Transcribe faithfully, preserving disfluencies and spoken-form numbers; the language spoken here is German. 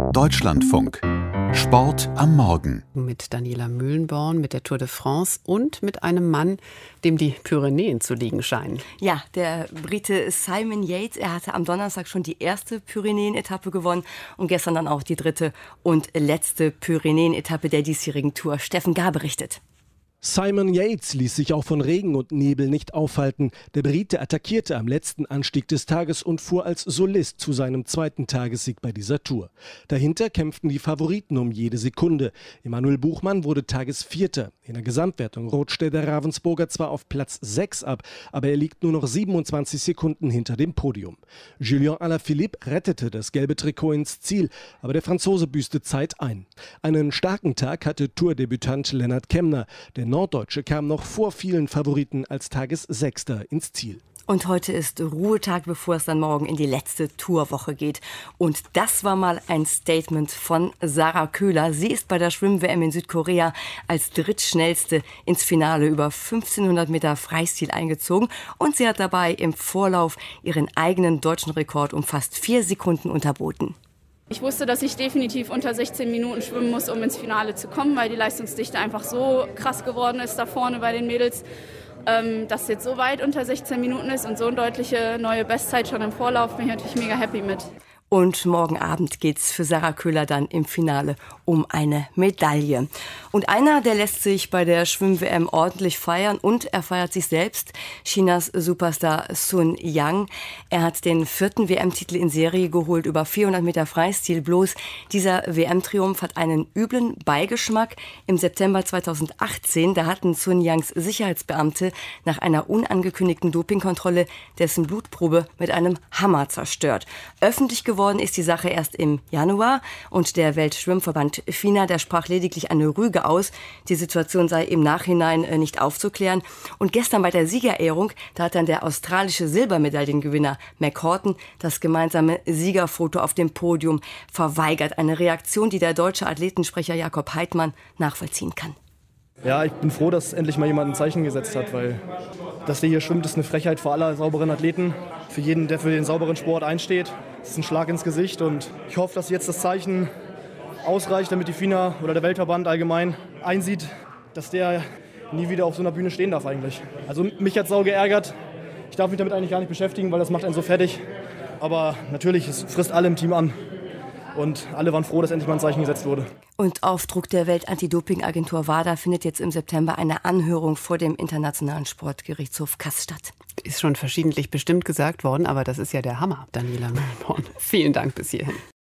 Deutschlandfunk. Sport am Morgen. Mit Daniela Mühlenborn, mit der Tour de France und mit einem Mann, dem die Pyrenäen zu liegen scheinen. Ja, der Brite Simon Yates, er hatte am Donnerstag schon die erste Pyrenäen-Etappe gewonnen und gestern dann auch die dritte und letzte Pyrenäen-Etappe der diesjährigen Tour. Steffen Gar berichtet. Simon Yates ließ sich auch von Regen und Nebel nicht aufhalten. Der Brite attackierte am letzten Anstieg des Tages und fuhr als Solist zu seinem zweiten Tagessieg bei dieser Tour. Dahinter kämpften die Favoriten um jede Sekunde. Emanuel Buchmann wurde Tagesvierter. In der Gesamtwertung rutschte der Ravensburger zwar auf Platz sechs ab, aber er liegt nur noch siebenundzwanzig Sekunden hinter dem Podium. Julien Alaphilippe rettete das gelbe Trikot ins Ziel, aber der Franzose büßte Zeit ein. Einen starken Tag hatte Tourdebütant Lennart Kämna. Der Norddeutsche kam noch vor vielen Favoriten als Tagessechster ins Ziel. Und heute ist Ruhetag, bevor es dann morgen in die letzte Tourwoche geht. Und das war mal ein Statement von Sarah Köhler. Sie ist bei der Schwimm-W M in Südkorea als drittschnellste ins Finale über fünfzehnhundert Meter Freistil eingezogen. Und sie hat dabei im Vorlauf ihren eigenen deutschen Rekord um fast vier Sekunden unterboten. Ich wusste, dass ich definitiv unter sechzehn Minuten schwimmen muss, um ins Finale zu kommen, weil die Leistungsdichte einfach so krass geworden ist da vorne bei den Mädels, ähm, dass es jetzt so weit unter sechzehn Minuten ist und so eine deutliche neue Bestzeit schon im Vorlauf, bin ich natürlich mega happy mit. Und morgen Abend geht's für Sarah Köhler dann im Finale um eine Medaille. Und einer, der lässt sich bei der Schwimm-W M ordentlich feiern und er feiert sich selbst, Chinas Superstar Sun Yang. Er hat den vierten W M-Titel in Serie geholt über vierhundert Meter Freistil. Bloß dieser W M-Triumph hat einen üblen Beigeschmack. Im September zweitausendachtzehn, da hatten Sun Yangs Sicherheitsbeamte nach einer unangekündigten Dopingkontrolle dessen Blutprobe mit einem Hammer zerstört. Öffentlich geworden Geworden ist die Sache erst im Januar und der Weltschwimmverband F I N A, der sprach lediglich eine Rüge aus. Die Situation sei im Nachhinein nicht aufzuklären. Und gestern bei der Siegerehrung, da hat dann der australische Silbermedaillengewinner Mac Horton das gemeinsame Siegerfoto auf dem Podium verweigert. Eine Reaktion, die der deutsche Athletensprecher Jakob Heidmann nachvollziehen kann. Ja, ich bin froh, dass endlich mal jemand ein Zeichen gesetzt hat, weil dass der hier schwimmt, ist eine Frechheit für alle sauberen Athleten. Für jeden, der für den sauberen Sport einsteht. Das ist ein Schlag ins Gesicht und ich hoffe, dass jetzt das Zeichen ausreicht, damit die F I N A oder der Weltverband allgemein einsieht, dass der nie wieder auf so einer Bühne stehen darf eigentlich. Also mich hat es sau geärgert. Ich darf mich damit eigentlich gar nicht beschäftigen, weil das macht einen so fertig. Aber natürlich, es frisst alle im Team an. Und alle waren froh, dass endlich mal ein Zeichen gesetzt wurde. Und auf Druck der Welt-Anti-Doping-Agentur WADA findet jetzt im September eine Anhörung vor dem Internationalen Sportgerichtshof Kass statt. Ist schon verschiedentlich bestimmt gesagt worden, aber das ist ja der Hammer, Daniela Mühlenborn. Vielen Dank bis hierhin.